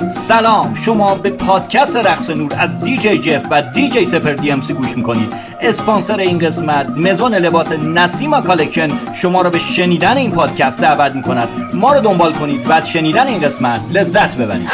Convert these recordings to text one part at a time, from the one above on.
سلام، شما به پادکست رقص نور از دیجی جف و دیجی سپر دی ام سی گوش میکنید. اسپانسر این قسمت مزون لباس نسیما کالکشن شما را به شنیدن این پادکست دعوت میکند. ما رو دنبال کنید و از شنیدن این قسمت لذت ببرید.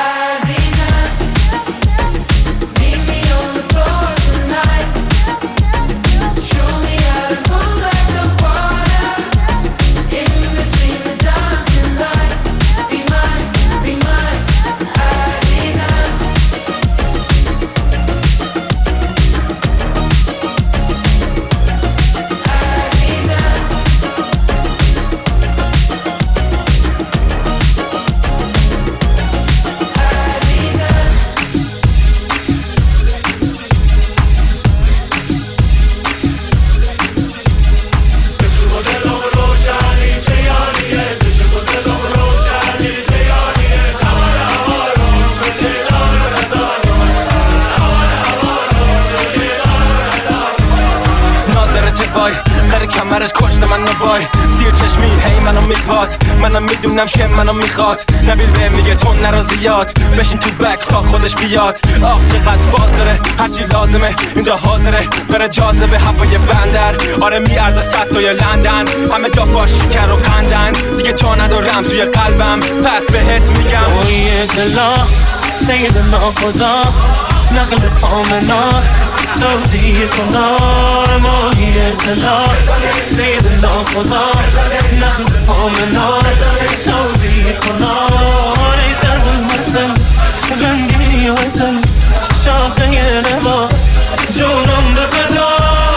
کمرش کشت من نبای زیر چشمی هی منو میپاد منم میدونم که منو میخواد نبیل بهم میگه تو نرا زیاد بشین تو بکس تا خودش بیاد. آه چقدر فاز داره هرچی لازمه اینجا حاضره بره جاذبه هوای بندر. آره میارزه 100 تا یا لندن همه دافاش شکر و قندن دیگه جا ندارم توی قلبم پس بهت میگم اوه دلا سیدنا خدا نقل آمنا سوزی کنار ماهی دلا سیدنا خدا نقل آمنا سوزی کنار ای زرد المرسل غنگی حسن شاخه نبات جونم به فدا.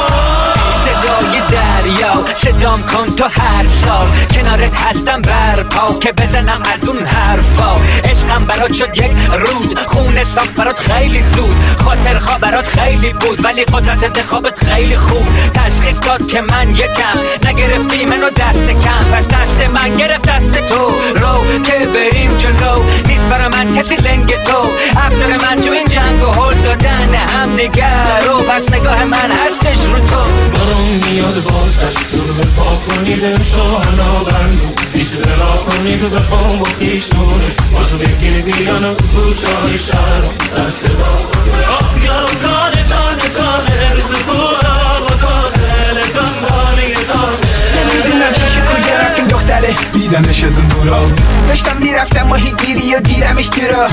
صدای دریا صدام کن تو هر سال کنارت هستم برپا که بزنم از اون حرفا. عشقم برات شد یک رود خونه ساخت برات خیلی زود خاطر خواه برات خیلی بود ولی قدرت انتخابت خیلی خوب تشخیص داد که من یکم نگرفتی منو دست کم پس دست من گرفت دست تو رو که بریم جلو نیست برا من کسی لنگ تو ابزار من تو این جنگ و هل دادن هم نگر رو پس نگاه من هستش رو تو. برام میاد بازش سر پا کنید امشانا بندو زیش رلا کنید و بخوام با خیش نورش بازو بگیری بیانم کوچای شهرم سر صدا. آخ یارم تانه تانه تانه رزق کورا با کانه دنبالی دانه نمیدونم چه شکل رفتیم دختره دیدمش از اون دورا داشتم میرفتم ماهی گیری و دیدمش تو را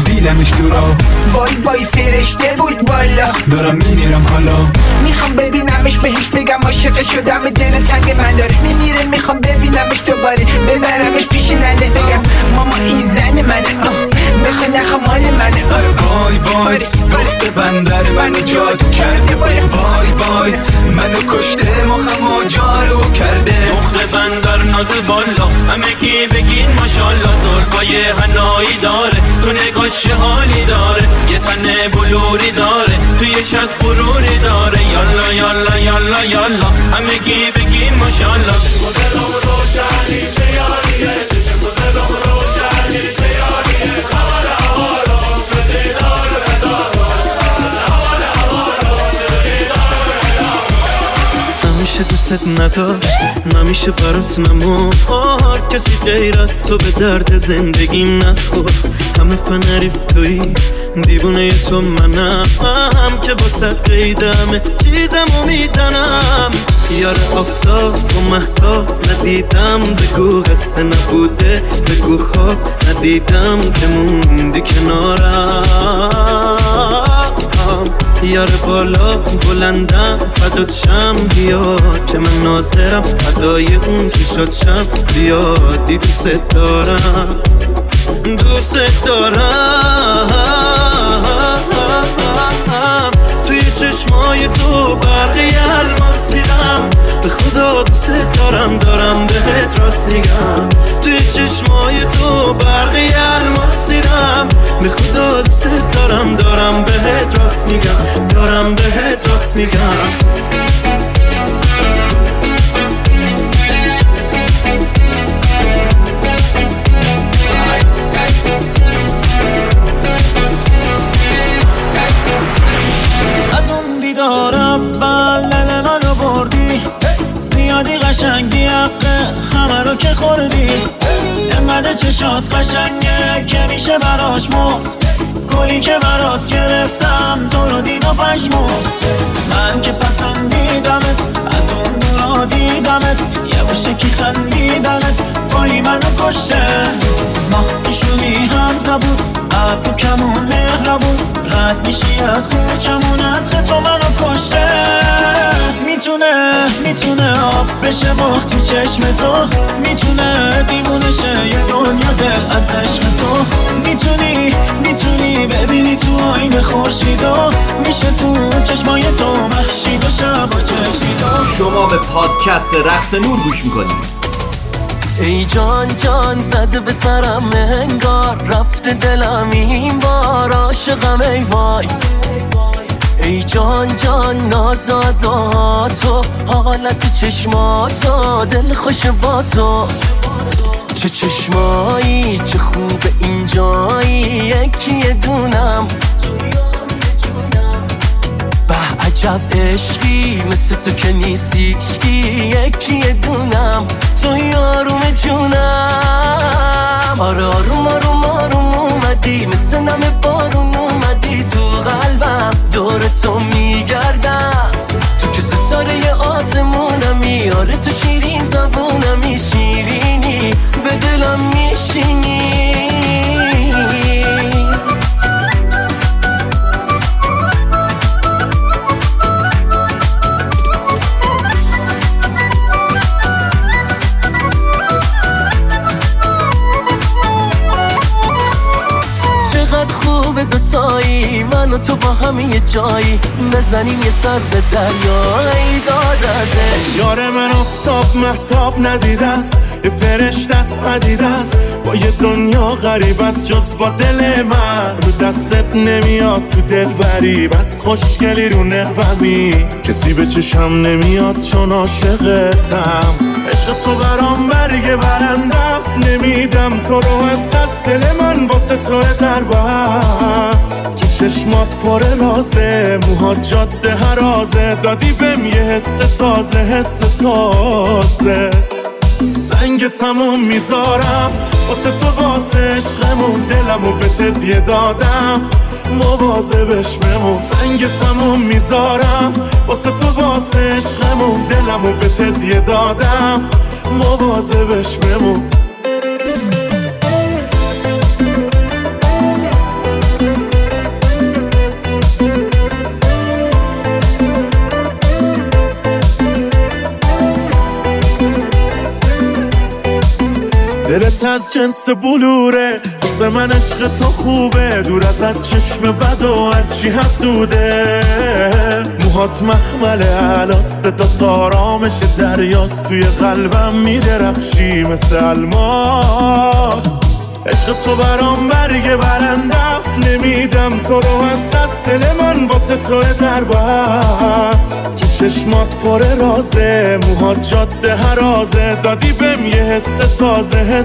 وای وای فرشته بود والا دارم میمیرم حالا میخوام ببینمش بهش بگم عاشق شدم دل تنگ من داره میمیره میخوام ببینمش دوباره ببرمش پیش ننه بگم ماما این زن منه بخواه نخوام مال منه وای وای دخت بندر منو جادو کرده وای وای منو کشته مخمو جارو کرده دخت بندر ناز بالا همه کی بگین ماشالله زلفای حنایی داره تو نگاش حالی داره یه تن بلوری داره توی شد غروری داره یالا یالا یالا یالا همه کی بگین ماشالله دلم روشنی چه یاریه چشم دلم روشنی چه یاریه حال حالا شده دار حال حالا شده دار همیشه دوست نداشت نمیشه برات نمورد کسی غیر از تو به درد زندگیم نخورد همه فنریف تویی دیوونه تو منم که واسه قیدمه چیزمو میزنم یار آفتاب و مهتاب ندیدم بگو قصه نبوده بگو خواب ندیدم که موندی کنارم یار بالا بلندم فدات شم بیا که من ناظرم فدای اون چی شد شم زیادی دوست دارم توی چشمای تو برقی الماس دیدم به خدا دوست دارم بهت راست میگم توی چشمای تو برقی الماس دیدم به خدا دوست دارم بهت راست میگم قشنگی حقه همه رو که خوردی انقدر چشات قشنگه که میشه براش مرد گلی که برات گرفتم تو رو دید و پشمون من که پسندیدمت از اون دورا دیدمت یه کی خندیدنت وای منو کشته ماه کشونی هم زبون ابرو کمون مهربون رد میشی از کوچمون عطر تو منو کشته میتونه آب بشه مخ تو چشم تو میتونه دیوونه شه یه دنیا دل از عشق تو میتونی ببینی تو آینه خورشیدو میشه تو چشمای تو محشید و شب و چشیدو. شما به پادکست رقص نور گوش میکنید. ای جان زده به سرم انگار رفته دلم این بار عاشقم ای وای ای جان نازادا تو حالت چشماتو دل خوش با تو چه چشمایی چه خوب اینجایی یکی دونم به عجب عشقی مثل تو که نیستی یکی دونم تو یاروم جونم آره آروم اومدی مثل نم بارون اومدی تو قلبم دور تو میگردم تو که ستاره آسمونمی آره تو شیرین زبونمی شیرینی به دلم میشینی دوتایی من و تو با هم یه جایی بزنیم یه سر به دریایی داد ازش یار من افتاب محتاب ندیده است یه فرشته است پدیده است با یه دنیا غریب است جز با دل من رو دستت نمیاد تو دل بری بس خوشگلی رو نقومی کسی به چشم نمیاد چون عاشقتم عشق تو برام برگ برنده است نمیدم تو رو از دست دل من واسه تو در بست تو چشمات پر رازه موهات جاده هرازه دادی بهم یه حس تازه زنگ تموم میذارم واسه تو واسه عشقمون دلمو به تدیه دادم مواظبش بمون زنگ تموم میذارم واسه تو واسه عشقمون دلمو به تدیه دادم مواظبش بمون دلت از جنس بلوره واسه من عشق تو خوبه دور ازت چشم بد و هرچی حسوده موهات مخمله الان صدا تارامش دریاست توی قلبم میدرخشی مثل الماس عشق تو برام برگ برنده است نمیدم تو رو از دست دل من واسه تو در بست تو چشمات پر رازه موهات جاده هرازه دادی بهم یه حس تازه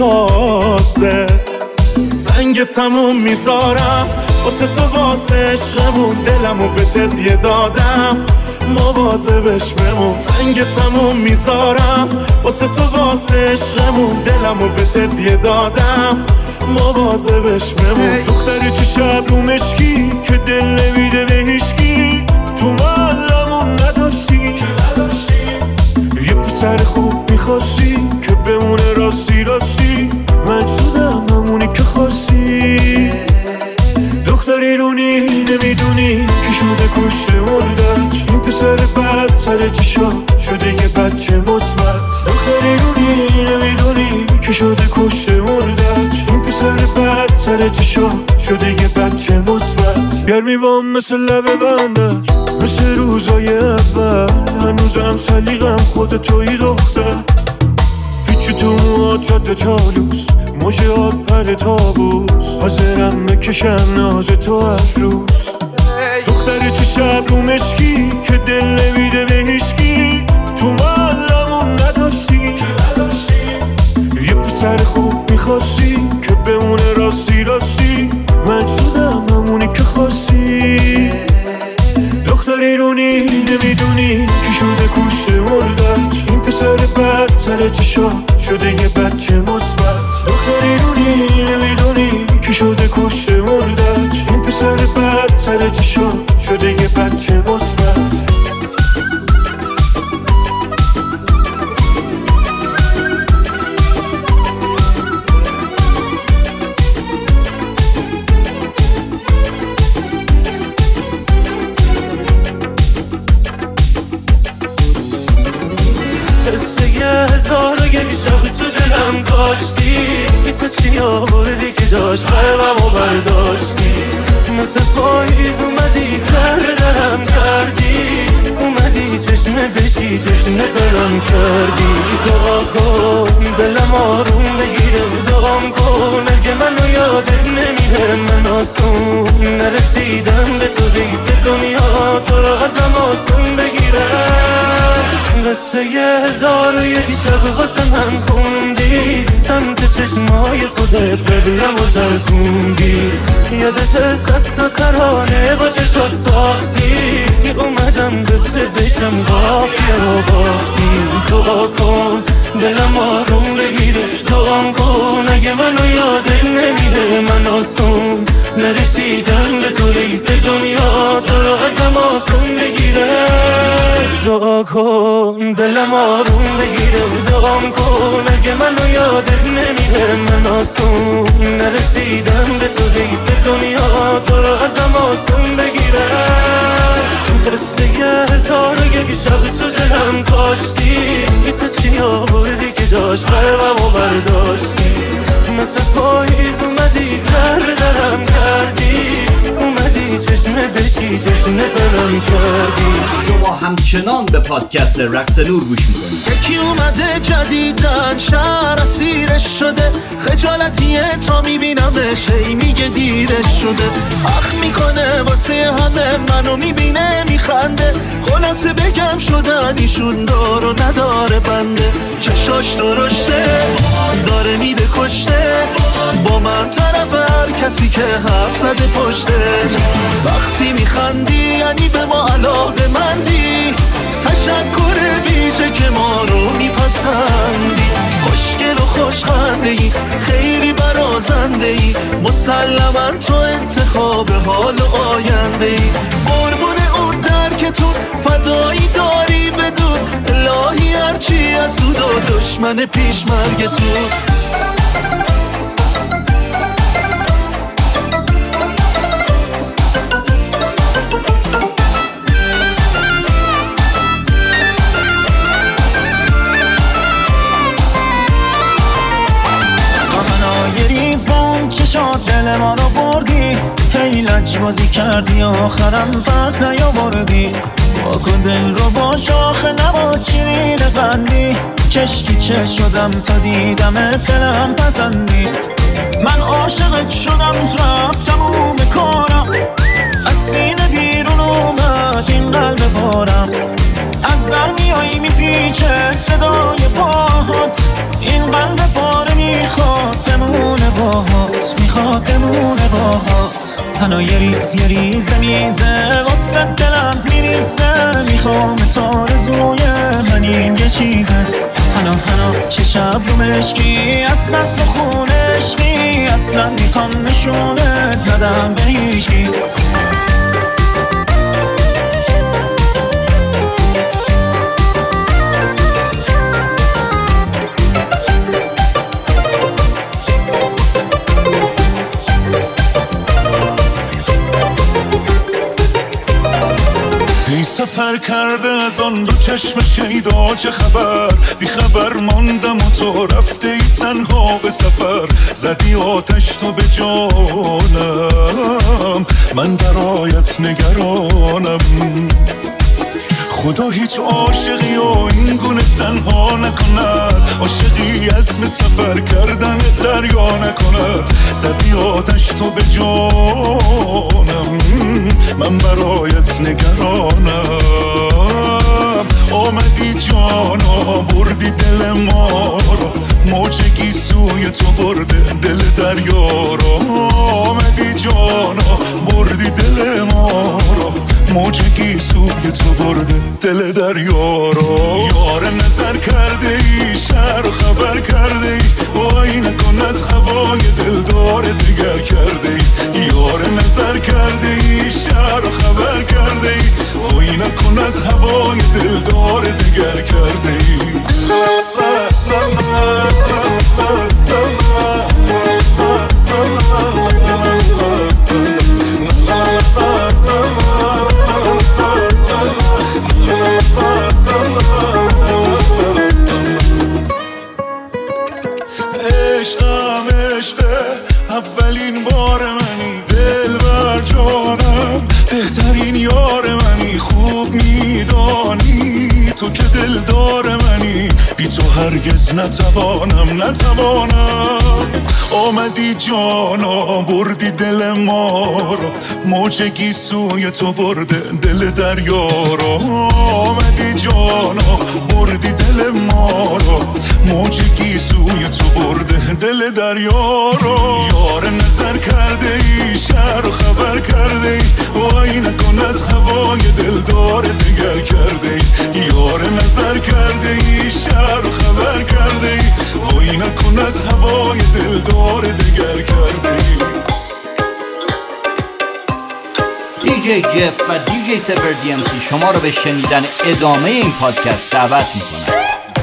زنگ تموم میذارم واسه تو واسه عشقمون دلمو به تدیه دادم مواظبش بمون زنگ تموم میذارم واسه تو واسه عشقمون دلمو به تدیه دادم مواظبش بمون دختری چه شب رو مشکی که دل نمیده به هیچکی تو محلمون نداشتی یه پسر خوب میخواستی که بمونه راستی من شدم همونی که خواستی دختری رونی نمیدونی که شده کشته مردت این پسر بد سر چشا شده یه بچه مثبت دختری رونی نمیدونی که شده کشته مردت این پسر بد سر چشا شده یه بچه مثبت گرمی وام مثل لب بندت مثل روزای اول هنوزم سلیقم خود توی دختر پیچی تو موهات جاده چالوس موجهات پر تابوس حاضرم بکشم ناز تو هر روز دختری چه شب رو مشکی که دل نمیده به هیچکی تو محلمون نداشتی یه پسر خوب میخواستی که بمونه راستی من شدم همونی که خواستی دختری رونی نمیدونی که شده کشته مردت این پسر بد سر چشا شده یه بچه مثبت دختری رونی نمیدونی که شده کشته مردت تو چی آوردی که جاش قلبمو برداشتی مثل پاییز اومدی درم کردی اومدی چشمه بشی تشنه ترم کردی دعا کن دلم آروم بگیره دعام کن اگه منو یادت نمیره من آسون نرسیدم به تو دیگه دنیا تو رو ازم آسون بگیره قصه 1001 شب واسه من خوندی سمت چشمای خودت قبلم و چرخوندی یادت 100 تا ترانه با چشات ساختی اومدم قصه بشم قافیه و باختی دعا کن دلم آروم بگیره دعام کن اگه منو یادت نمیره من آسون نرسیدم به تو ریف دنیا تو رو ازم آسون بگیره دعا کن دلم آروم بگیره دعام کن اگه منو یادت نمیره من آسون نرسیدم به تو ریف دنیا تو رو ازم آسون بگیره قصه 1001 شب تو دلم کاشتی تو چی آوردی که جاش قلبمو برداشتی مثل پاییز اومدی درم کردی اومدی چشمه بشی تشنه ترم کردی شما همچنان به پادکست رقص نور گوش میکنید. یکی اومده جدیدن شهر اسیرش شده خجالتیه تا میبینمش هی میگه دیرش شده اخ میکنه واسه همه منو میبینه میخنده خلاصه بگم شدن ایشون دار و نداره بنده چشاش درشته داره میده کشته با من طرف هر کسی که حرف زده پشته وقتی میخندی یعنی به ما علاقه مندی تشکر ویژه که ما رو میپسندی خوشگل و خوشخنده ای خیلی برازنده ای مسلما تو انتخاب حال و آینده ای قربون اون درکتون فدایی داری بدون الهی هرچی از او دشمن پیش مرگتون دل ما رو بردی هی لجبازی کردی آخرم پس نیاوردی واکن دل رو با شاخه نبا چیرین قندی چش تو چش شدم تا دیدم دلم پسندید من عاشقت شدم رفتم اون کارم از سینه بیرون اومد این قلب بارم از در میایی میپیچه صدای پاهات این قلب پاره میخواد بمونه باهات میخواد بمونه باهات هنو یه ریزه میزه واسه دلم میریزه میخوام تارزوی من این یه چیزه هنو چه شب رو مشکی از نسل خون عشقی اصلا میخوام نشونت ندم به هیچکی سفر کرده از آن دو چشم شیدا چه خبر بی خبر ماندم و تو رفته ای تنها به سفر زدی آتش تو به جانم من برایت نگرانم خدا هیچ عاشقی و این گونه تنها نکند عاشقی عزم سفر کردن دریا نکند زدی آتش تو به جانم من برایت نگرانم آمدی جانا بردی دل ما رو موجگی سوی تو برده دل دریا رو آمدی جانا بردی دل ما رو موجگی سوی تو برده دل دریا رو یار نظر کرده ای شهر خبر کرده ای وای نکن از هوای دلدار دیگر کرده ای یار نظر کرده ای شهر خبر کرده ای وای نکن از هوای دلدار دیگر کرده ای عشقم عشقه اولین بار منی، دل بر جانم بهترین یار منی، خوب میدانی تو که دلدار منی، بی تو هرگز نتوانم آمدی جانا بردی دل ما رو، موج گیسوی تو برده دل دریا رو، آمدی جانا بردی دل ما رو، موج گیسوی تو برده دل دریا رو، یار نظر کرده ای شهر و خبر کرده ای، وای نکن از هوای دلدار دیگر کرده ای، یار نظر کرده ای شهر و خبر کرده ای، وای نکن از هوای دلدار دیگر کرده ای. دیجی جف و دیجی سپر دی ام سی شما رو به شنیدن ادامه این پادکست دعوت میکنن.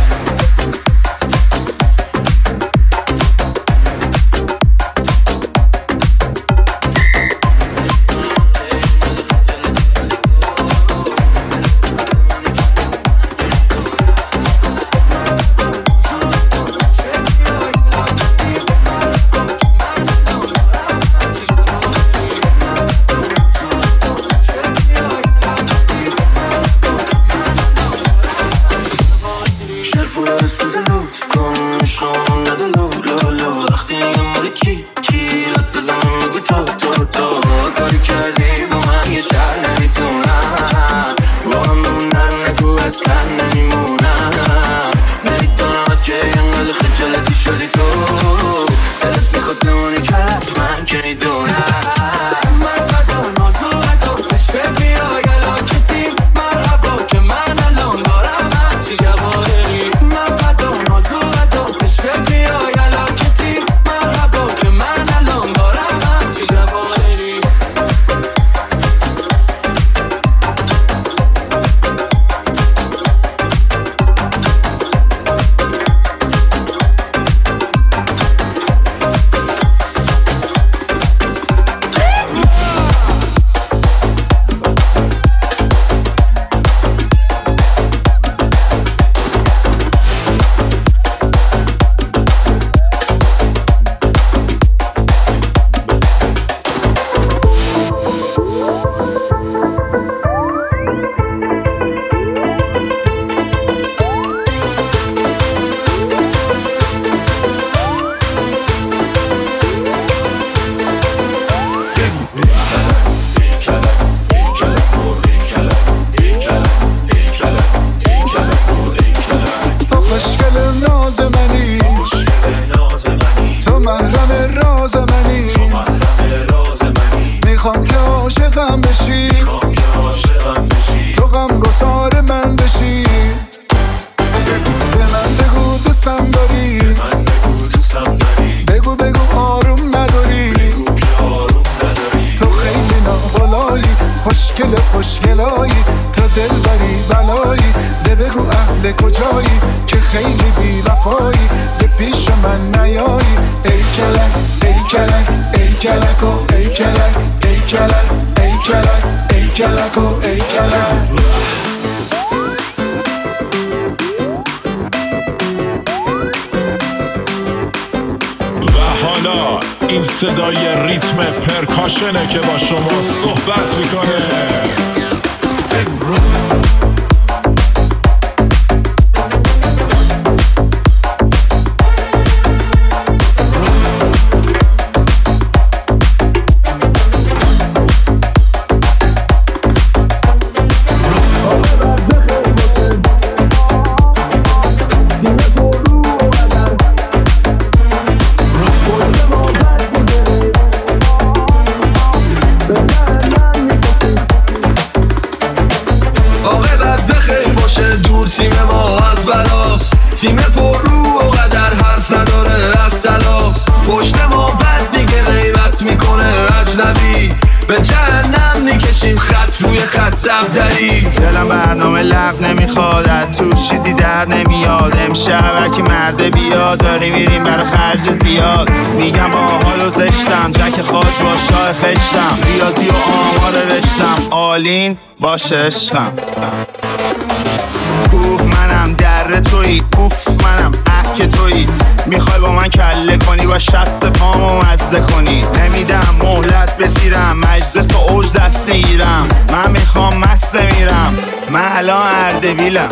خوشگلایی تا دل بری بلایی، ده بگو اهل کجایی که خیلی بی وفایی، ده پیش من نیایی. ای کلک ای کلک ای کلک و ای کلک ای کلک ای کلک ای کلک و ای کلک. حالا این صدای ریتم پرکاشنه که با شما صحبت میکنه. تیم پر رو و قدر حرف نداره از تلاس، پشت ما بد دیگه غیبت میکنه اجنبی، به جهنم میکشیم خط روی خط زبدری. دلم برنامه لب نمیخواد، تو چیزی در نمیاد، امشب هرکی مرده بیاد، داری میریم برای خرج زیاد. میگم با حالو زشتم، جک خاج با شاه خشتم، ریاضی و آمار رشتم، آلین باشه عشقم. منم میدم در تویی، اوف منم که تویی. میخوای با من کله کنی و شست پامو مزه کنی، نمیدم مهلت بسیرم، مجلس و اوج دست میگیرم. من میخوام مست میرم، من الان اردبیلم.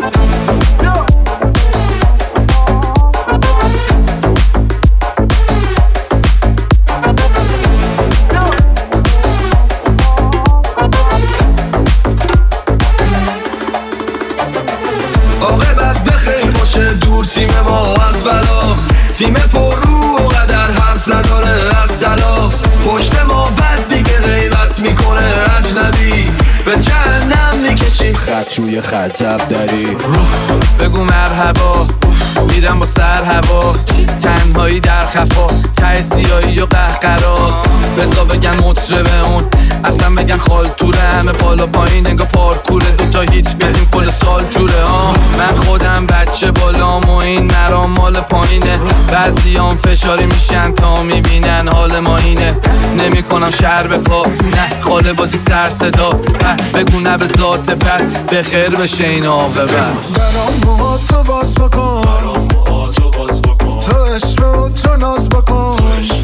عاقبت بخیر باشه، دور تیم ما از بلاس، تیم پر رو و قدر حرف نداره از تلاس. پشت ما بد دیگه غیبت میکنه اجنبی، به جهنم میکشیم خط روی خط زب داری. بگو مرحبا، میرم با سر هوا، تنهایی در خفا، ته سیایی و قهقرا. بزا بگن مطربه اون، اصلا بگن خال توره، همه بالا پایین انگا پارکوره، دوتا هیت بیاریم کل سال جوره. من خودم بچه بالام و این مرام مال پایینه، بعضیام فشاری میشن تا میبینن حال ما اینه. نمی کنم شهر به پا، نه خاله بازی سر صدا، بگو نه به ذات پر، به خیر بشه این عاقبت. برام موها تو باز بکن، تو عشق و تو ناز بکن،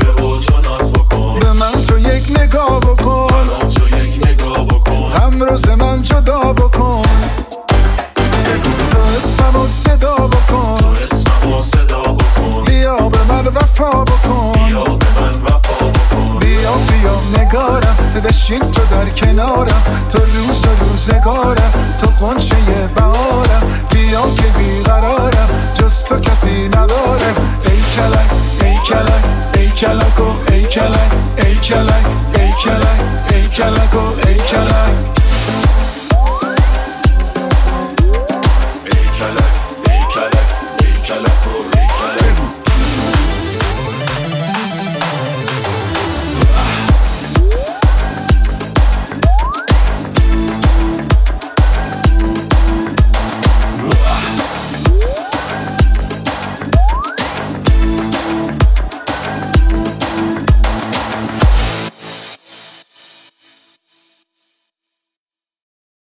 به من تو یک نگاه بکن، غم روز من جدا بکن، تو اسممو صدا بکن، بیا به من وفا بکن، بیا نگارم، بشین تو در کنارم، تو روز و روزگارم، تو قنچه بهارم، بیا که بیقرارم، جز تو کسی ندارم. ای کلک ای کلک ای کلک و ای کلک ای کلک ای کلک ای کلک و